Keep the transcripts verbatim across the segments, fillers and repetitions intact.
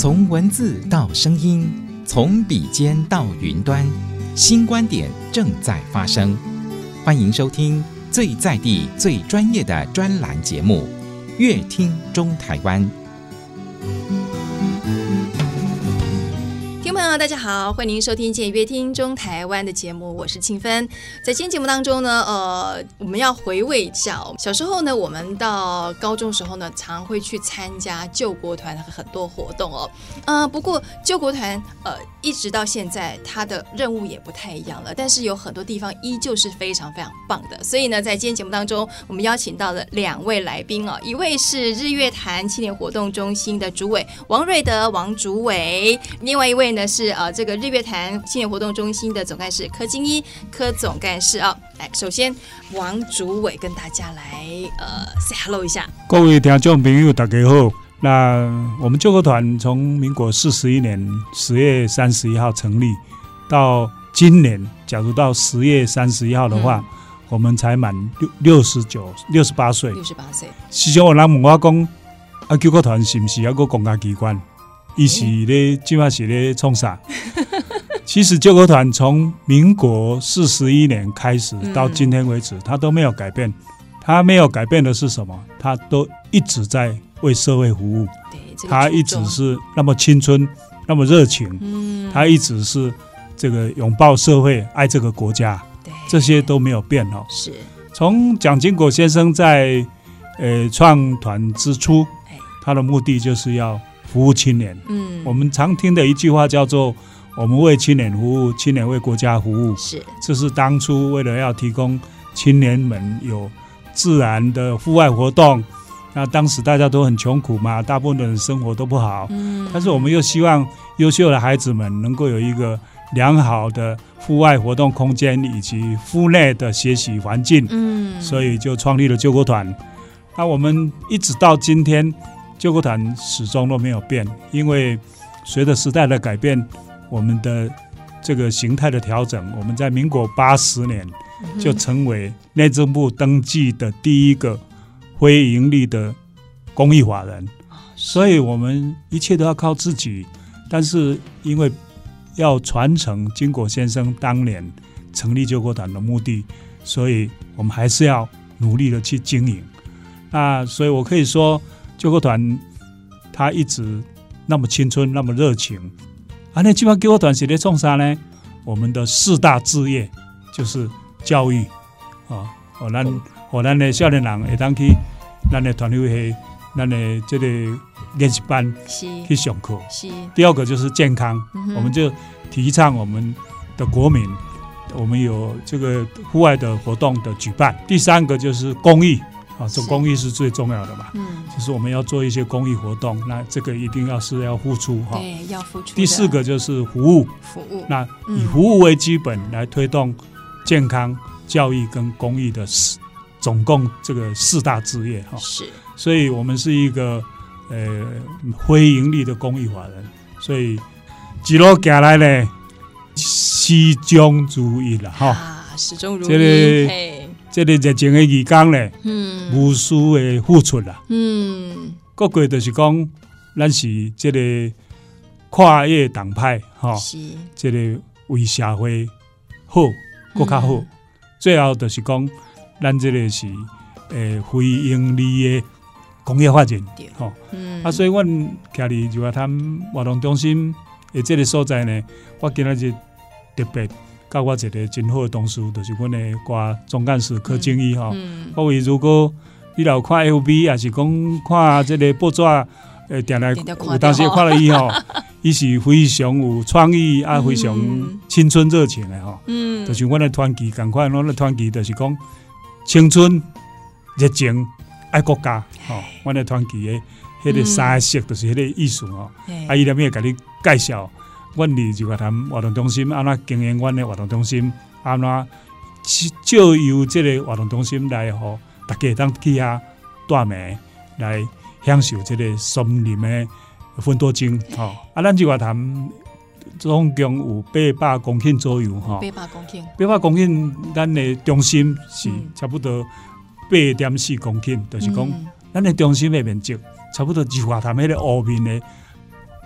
从文字到声音，从笔尖到云端，新观点正在发生。欢迎收听最在地、最专业的专栏节目《乐听中台湾》。 听众朋友大家好，欢迎收听今天乐听中台湾的节目，我是庆芬。在今天节目当中呢，呃，我们要回味一下、哦、小时候呢，我们到高中时候呢，常会去参加救国团很多活动哦。呃，不过救国团呃一直到现在，它的任务也不太一样了，但是有很多地方依旧是非常非常棒的。所以呢，在今天节目当中，我们邀请到了两位来宾哦，一位是日月潭青年活动中心的主委王瑞德王主委，另外一位呢是呃这个日月潭青年活动中心的总干事柯金一柯总干事啊、哦。来，首先王主委跟大家来呃 say hello 一下。 各位听众朋友大家好。那我们救国团从民国四十一年十月三十一号成立，到今年假如到十月三十一号的话、嗯、我们才满六十九六十八岁。 六十八岁。 时常有人问我讲，啊救国团是不是一个公家机关？伊是咧，今嘛是咧创啥？其实救国团从民国四十一年开始到今天为止，嗯、它都没有改变。它没有改变的是什么？它都一直在为社会服务。 这个、 它一直是那么青春，那么热情。嗯，它一直是这个拥抱社会，爱这个国家。这些都没有变哦。 是。从蒋经国先生在呃创团之初，他的目的就是要服务青年。嗯，我们常听的一句话叫做“我们为青年服务，青年为国家服务”。 是， 这是当初为了要提供青年们有自然的户外活动。那当时大家都很穷苦嘛，大部分的人生活都不好。嗯，但是我们又希望优秀的孩子们能够有一个良好的户外活动空间以及户内的学习环境。嗯，所以就创立了救国团。那我们一直到今天，救国团始终都没有变，因为随着时代的改变，我们的这个形态的调整，我们在民国八十年就成为内政部登记的第一个非营利的公益法人，所以我们一切都要靠自己。但是因为要传承经国先生当年成立救国团的目的，所以我们还是要努力的去经营。那所以我可以说，救国团他一直那么青春，那么热情。啊，那基本上救国团是在创啥呢？我们的四大志业就是教育啊，哦，咱哦，咱的少年人会当去咱的团委会、咱的这个练习班去上课。第二个就是健康，嗯、我们就提倡我们的国民，我们有这个户外的活动的举办。第三个就是公益。啊，做公益是最重要的嘛，嗯，就是我们要做一些公益活动，那这个一定要是要付出哈， 对，要付出。 第四个就是服务， 服务， 那以服务为基本来推动健康、教育跟公益的总共这个四大志业哈， 是， 所以我们是一个呃非盈利的公益法人，所以一路走来呢，始终如一了哈， 啊，始终如一， 这个这个热情的义工咧，嗯，无私的付出啦，嗯，各个就是讲，咱是这个跨越党派哈，这个为社会好，更较好。嗯、最后就是讲，咱这个是诶非盈利的公益法人，吼，嗯，啊，所以阮徛伫就话他们活动中心的这个所在呢，我今仔日特别。甲我一个真好的同事，就是阮的歌总干事柯金一哈。嗯、各位如果你有看 F B， 也是讲看这个报纸，诶，定来有当时看到伊吼，伊是非常有创意啊，非常青春热情的吼。嗯，就是阮的团旗同款，阮的团旗就是讲青春、热情、爱国家。吼，阮的团旗的迄个三个色，就是迄个意思吼。嗯、啊，伊内面会甲你介绍。阮伫就话谈活动中心，安怎经营阮的活动中心，安怎借由这个活动中心来，互大家当去遐住眠，来享受这个森林的芬多精。吼、哦，啊，咱就话谈总共有八百公顷左右，吼、哦， 八百公顷， 八百公顷，咱的中心是差不多八点四公顷，就是讲咱的中心的面积差不多就话谈迄个湖面的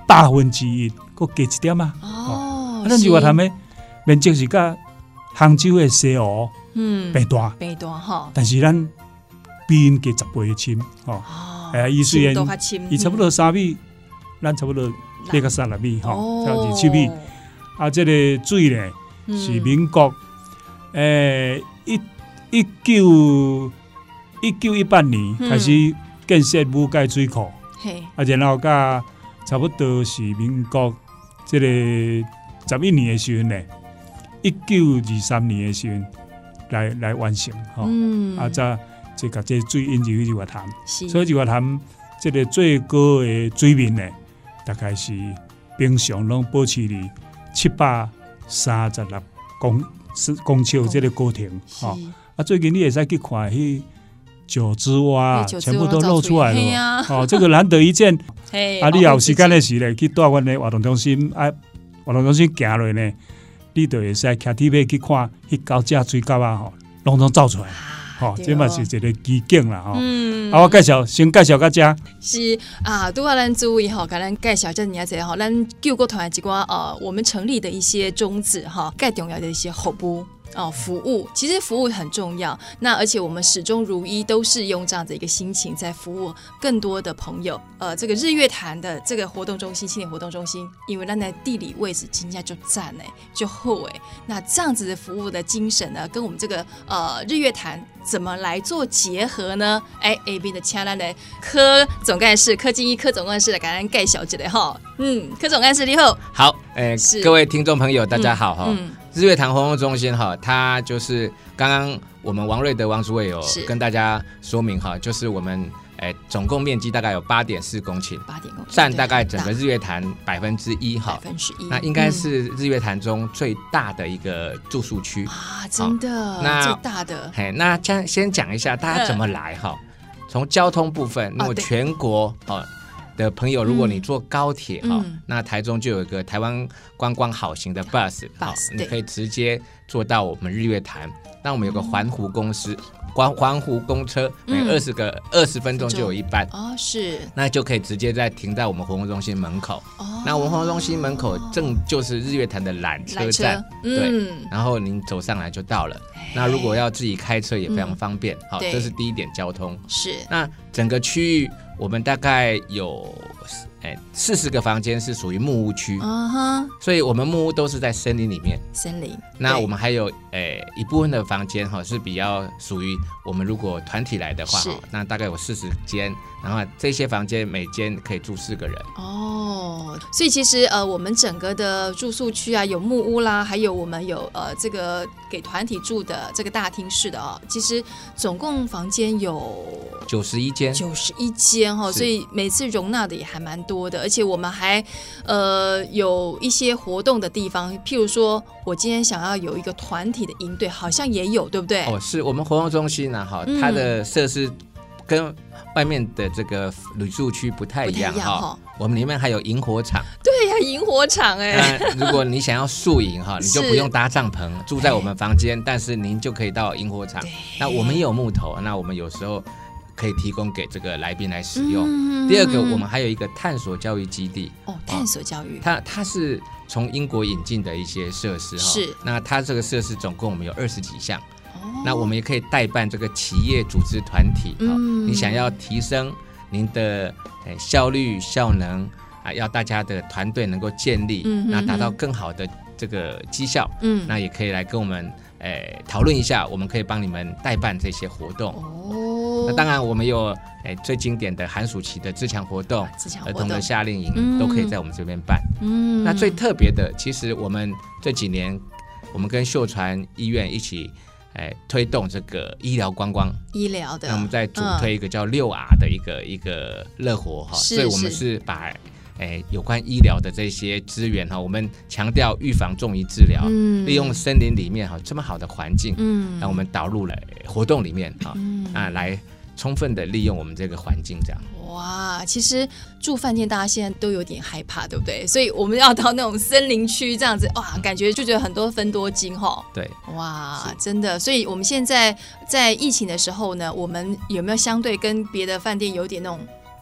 大分之一，搁加一点啊。 哦， 啊，咱日月潭的面积是甲杭州的西湖嗯平大， 平大哈， 但是咱比因加十倍的深吼。 哦， 哎，伊虽然都较深伊差不多三米，咱差不多八到三十米吼，这样子七米。啊，这个水呢是民国诶一一九一九一八年开始建设武界水库，啊，然后甲差不多是民国这个十一年的时阵呢，一九二三年的时阵来来完成吼，嗯、啊，再再甲这水引入去日月潭，所以日月潭这个最高的水面呢，大概是平常拢保持伫七百三十六公公尺这个高亭，吼、哦、啊，最近你会使去看迄。九枝蛙全部都露出来了，啊、哦，这个难得一见。啊，你有时间的时呢，去带阮的活动中心，啊，活动中心行落呢，你就会使骑铁马去看迄九只水狗啊，吼，拢拢走出来，吼、啊，这嘛是一个奇景啦，吼、嗯。啊，我介绍，先介绍到这。 是啊，拄啊，咱注意吼，甲咱介绍这尔仔吼，咱救国团一寡呃，我们成立的一些宗旨哈，更重要的一些服务。哦，服务其实服务很重要，那而且我们始终如一，都是用这样的一个心情在服务更多的朋友。呃，这个日月潭的这个活动中心，青年活动中心，因为它的地理位置真的就赞哎，就厚哎，那这样子的服务的精神呢，跟我们这个呃日月潭怎么来做结合呢？哎 ，A B 的请咱的柯总干事柯金一柯总干事来给咱介绍一下哈。嗯，柯总干事你好。 好，哎、呃，各位听众朋友，大家好哈。嗯嗯日月潭活动中心哈，它就是刚刚我们王瑞德王主委有跟大家说明哈，就是我们诶总共面积大概有八点四公顷，八点公顷占大概整个日月潭百分之一哈，百分之一，那应该是日月潭中最大的一个住宿区、嗯、 啊，真的，那最大的。 嘿，那先先讲一下大家怎么来哈，从、嗯、交通部分，如果全国哈。的朋友，如果你坐高铁哈、嗯，那台中就有一个台湾观光好行的 bus， 好，你可以直接坐到我们日月潭。那我们有个环湖公司，环环湖公车，每二十个二十分钟就有一班哦，是， 那就可以直接在停在我们活动中心门口。哦，那我们活动中心门口正就是日月潭的缆车站，嗯、对，然后您走上来就到了。那如果要自己开车也非常方便，好、嗯，这是第一点交通。 是， 那整个区域。我们大概有哎四十个房间是属于木屋区，嗯哼，所以我们木屋都是在森林里面。 森林。 那我们还有哎一部分的房间哈是比较属于我们如果团体来的话，那大概有四十间，然后这些房间每间可以住四个人。 哦，所以其实呃我们整个的住宿区啊有木屋啦，还有我们有呃这个给团体住的这个大厅式的哦，其实总共房间有九十一间。 九十一间哈，所以每次容纳的也还蛮多的，而且我们还呃有一些活动的地方，譬如说我今天想要有一个团体的营队，好像也有，对不对？ 哦，是我们活动中心呢，哈，它的设施跟外面的这个旅宿区不太一样哈。我们里面还有萤火场。 对呀、啊，萤火场哎、 欸。如果你想要宿营哈，你就不用搭帐篷，住在我们房间，但是您就可以到萤火场。那我们也有木头，那我们有时候可以提供给这个来宾来使用。嗯、第二个，我们还有一个探索教育基地。 哦，探索教育， 它它是从英国引进的一些设施哈。是。那它这个设施总共我们有二十几项。哦。那我们也可以代办这个企业组织团体。嗯。你想要提升您的效率效能啊，要大家的团队能够建立，嗯、那达到更好的这个绩效。嗯。那也可以来跟我们诶讨论一下，我们可以帮你们代办这些活动。哦。那当然，我们有诶最经典的寒暑期的自强活动、儿童的夏令营、嗯、都可以在我们这边办。嗯，那最特别的，其实我们这几年，我们跟秀传医院一起诶推动这个医疗观光， 医疗的。 那我们在主推一个叫六 R 的一个、嗯、一个乐活哈，所以我们是把诶有关医疗的这些资源哈，我们强调预防重于治疗，嗯、利用森林里面哈这么好的环境，嗯，让我们导入了活动里面哈，嗯、啊来。充分的利用我们这个环境，这样。 哇，其实住饭店大家现在都有点害怕，对不对？所以我们要到那种森林区这样子，哇，感觉就觉得很多分多金哈。 对， 哇，真的。所以我们现在在疫情的时候呢，我们有没有相对跟别的饭店有点那种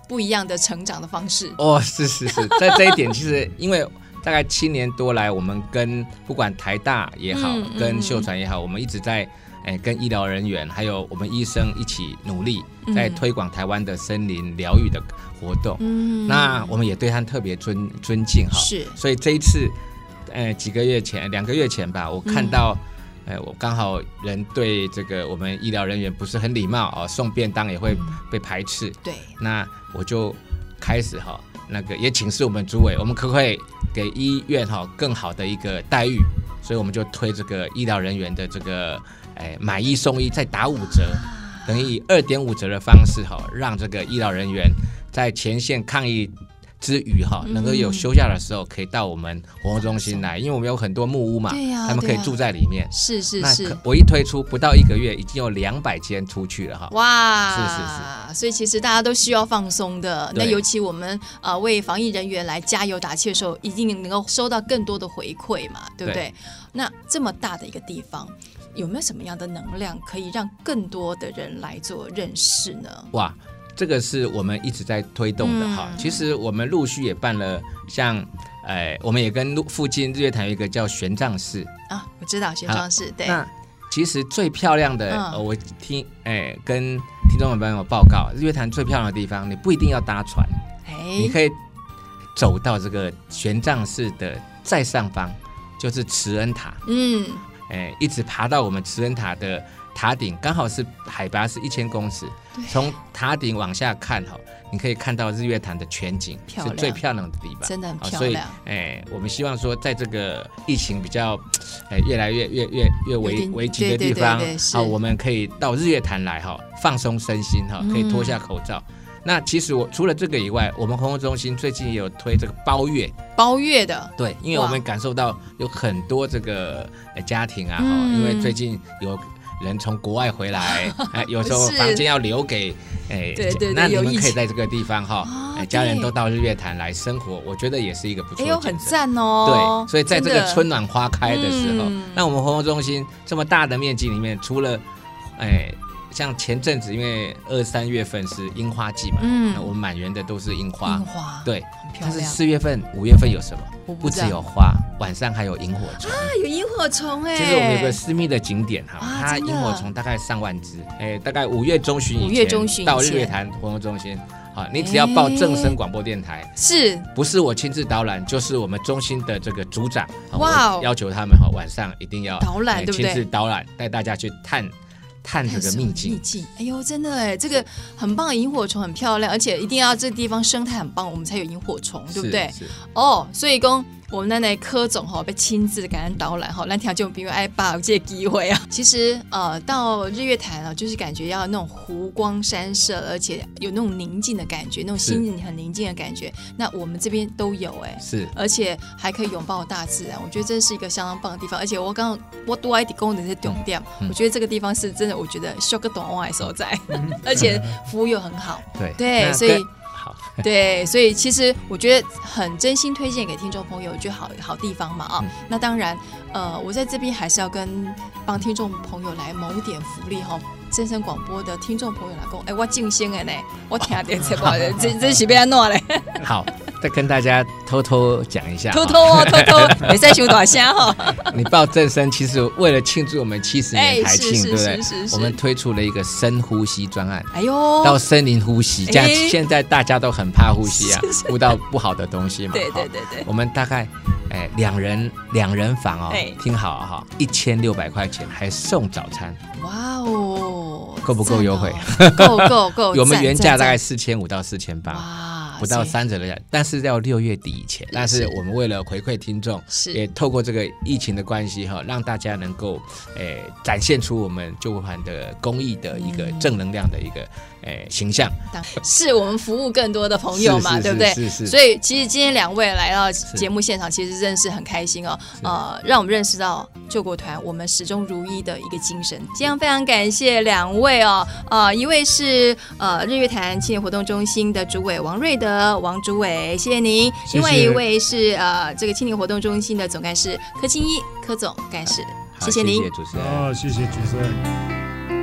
不一样的成长的方式。 哦，是是是，在这一点其实因为大概七年多来，我们跟不管台大也好，嗯、跟秀传也好，我们一直在。哎，跟医疗人员还有我们医生一起努力，在推广台湾的森林疗愈的活动。嗯，那我们也对他特别尊尊敬哈。是，所以这一次，呃，几个月前，两个月前吧，我看到，嗯、呃，我刚好人对这个我们医疗人员不是很礼貌哦，送便当也会被排斥。对、嗯，那我就开始哈，那个也请示我们主委，我们可不可以给医院哈更好的一个待遇？所以我们就推这个医疗人员的这个。哎，买一送一再打五折，等于以二点五折的方式哈，让这个医疗人员在前线抗疫之余哈，能够有休假的时候可以到我们活动中心来，因为我们有很多木屋嘛，对啊、他们可以住在里面。是是是。我一推出不到一个月，已经有两百间出去了哈。哇，是是是。 所以其实大家都需要放松的，那尤其我们呃为防疫人员来加油打气的时候，一定能够收到更多的回馈嘛，对不对？对，那这么大的一个地方。有没有什么样的能量可以让更多的人来做认识呢？ 哇，这个是我们一直在推动的哈、嗯。其实我们陆续也办了像，呃，我们也跟附近日月潭有一个叫玄奘寺啊，我知道玄奘寺。对， 那其实最漂亮的，嗯呃、我听，哎、呃，跟听众朋友报告，日月潭最漂亮的地方，你不一定要搭船，你可以走到这个玄奘寺的再上方，就是慈恩塔。嗯。哎，一直爬到我们慈恩塔的塔顶，刚好是海拔是一千公尺，从塔顶往下看哈，你可以看到日月潭的全景，是最漂亮的地方， 真的很漂亮。 所以，哎，我们希望说，在这个疫情比较，哎，越来越越越越危危急的地方，啊，我们可以到日月潭来哈，放松身心哈，可以脱下口罩。嗯，那其实我除了这个以外，我们活动中心最近也有推这个包月， 包月的， 对，因为我们感受到有很多这个家庭啊，嗯、因为最近有人从国外回来，哎、有时候房间要留给，哎，对对对，那你们可以在这个地方哈，哎、家人都到日月潭来生活，我觉得也是一个不错的选择， 哎呦，很赞哦。 对，所以在这个春暖花开的时候，嗯、那我们活动中心这么大的面积里面，除了，哎。像前阵子，因为二三月份是樱花季嘛，嗯，我们满园的都是樱花， 樱花对，但是四月份、五月份有什么？不, 不只有花，晚上还有萤火虫啊，有萤火虫哎、欸。 其实我们有个私密的景点哈，啊、它萤火虫大概上万只，哎，大概五月中旬以前到日月潭活动中心，好，你只要报正声广播电台， 是不是我亲自导览，就是我们中心的这个组长，哇，我要求他们哈，晚上一定要导览，对不对？ 亲自导览，带大家去探。探这个秘境，秘境，哎呦，真的哎，这个很棒的萤火虫很漂亮，而且一定要这个地方生态很棒，我们才有萤火虫，对不对？哦，所以讲我们那柯总哈被亲自感恩导览哈，咱听众朋友爱把握这个机会啊。其实呃，到日月潭啊，就是感觉要那种湖光山色，而且有那种宁静的感觉，那种心情很宁静的感觉。那我们这边都有哎，是，而且还可以拥抱大自然，我觉得这是一个相当棒的地方。而且我刚刚我多爱的功能是重点，嗯、我觉得这个地方是真的，我觉得修个短袜的所在，而且服务又很好，对对，所以。对，所以其实我觉得很真心推荐给听众朋友，就好好地方嘛啊、哦。嗯、那当然，呃，我在这边还是要跟帮听众朋友来谋点福利哈、哦。正声广播的听众朋友来讲，哎，我静心的呢，我听点这个，这这是要安怎嘞？ 好，再跟大家偷偷讲一下， 偷偷哦，偷偷，没在想大声哈。 你报正声，其实为了庆祝我们七十年台庆，对不对？我们推出了一个深呼吸专案，哎呦，到森林呼吸，这样现在大家都很怕呼吸啊，呼到不好的东西嘛。 对对对对， 我们大概。哎，两人两人房哦，听好啊哈，一千六百块钱还送早餐，哇哦，够不够优惠？ 够够够， 我们原价大概四千五到四千八，不到三折的价，但是要六月底以前。但是我们为了回馈听众，也透过这个疫情的关系哈，让大家能够诶展现出我们救国团的公益的一个正能量的一个诶形象， 是我们服务更多的朋友嘛，对不对？是是。所以其实今天两位来到节目现场，其实认识很开心哦，呃，让我们认识到救国团我们始终如一的一个精神。今天非常感谢两位哦，呃，一位是呃日月潭青年活动中心的主委王瑞德，王主委，谢谢您。谢谢。另外一位是呃这个青年活动中心的总干事柯清一，柯总干事，谢谢您。 谢谢主持人。 哦，谢谢主持人。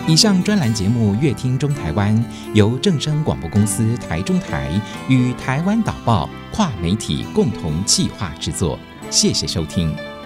以上专栏节目《乐听中台湾》由正声广播公司台中台与台湾导报跨媒体共同企划制作，谢谢收听。